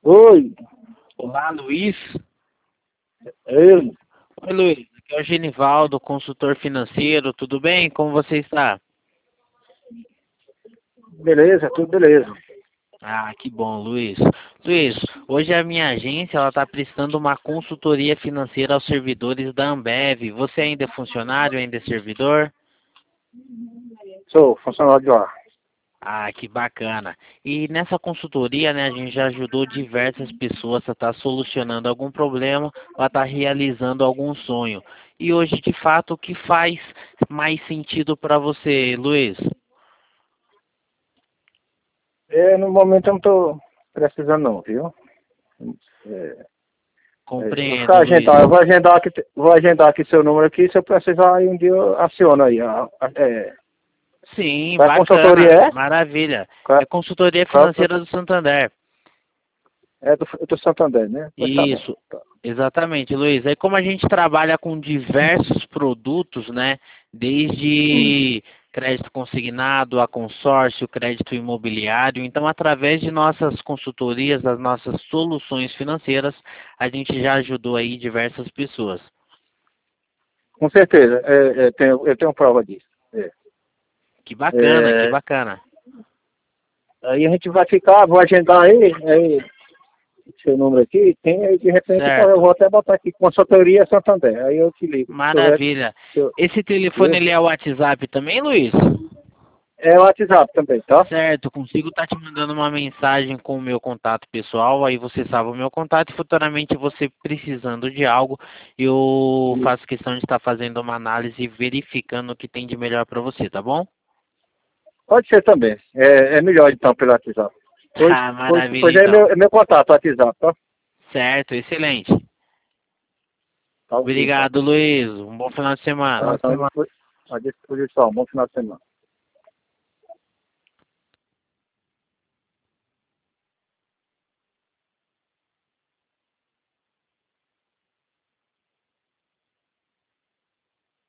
Oi, Olá, Luiz. ele. Oi, Luiz. Aqui é o Genivaldo, consultor financeiro. Tudo bem? Como você está? Beleza, tudo beleza. Ah, que bom, Luiz. Luiz, hoje a minha agência ela está prestando uma consultoria financeira aos servidores da Ambev. Você ainda é funcionário, ainda é servidor? Sou funcionário de lá. Ah, que bacana. E nessa consultoria, né, a gente já ajudou diversas pessoas a estar solucionando algum problema ou a estar realizando algum sonho. E hoje, de fato, o que faz mais sentido para você, Luiz? No momento eu não tô precisando não, viu? É, Compreendo, Luiz. eu vou agendar aqui seu número aqui, se eu precisar aí um dia eu aciono aí. Sim, Qual é a consultoria bacana, é? maravilha. Qual, É consultoria qual, financeira do Santander. é do Santander, né? Pois tá bom. Isso, Tá. exatamente, Luiz. Aí como a gente trabalha com diversos produtos, né? Hum. Desde crédito consignado a consórcio, crédito imobiliário. Então, através de nossas consultorias, das nossas soluções financeiras, a gente já ajudou aí diversas pessoas. Com certeza, eu tenho prova disso. É. Que bacana, que É, bacana. aí a gente vai ficar, vou agendar aí seu número aqui, tem aí de repente eu Certo. vou até botar aqui consultoria Santander, aí eu te ligo. Maravilha. Se eu- Esse telefone viu? ele é o WhatsApp também, Luiz? É o WhatsApp também, tá? Certo, consigo estar te mandando uma mensagem com o meu contato pessoal, aí você salva o meu contato e futuramente você precisando de algo, eu Isso. faço questão de estar fazendo uma análise e verificando o que tem de melhor para você, tá bom? Pode ser também. É melhor então pelo WhatsApp. Ah, maravilha Pois então. é meu contato, WhatsApp, tá? Certo, excelente. Tá ok, então. Obrigado, Luiz. Um bom final de semana. Tá, então, à disposição. Bom final de semana.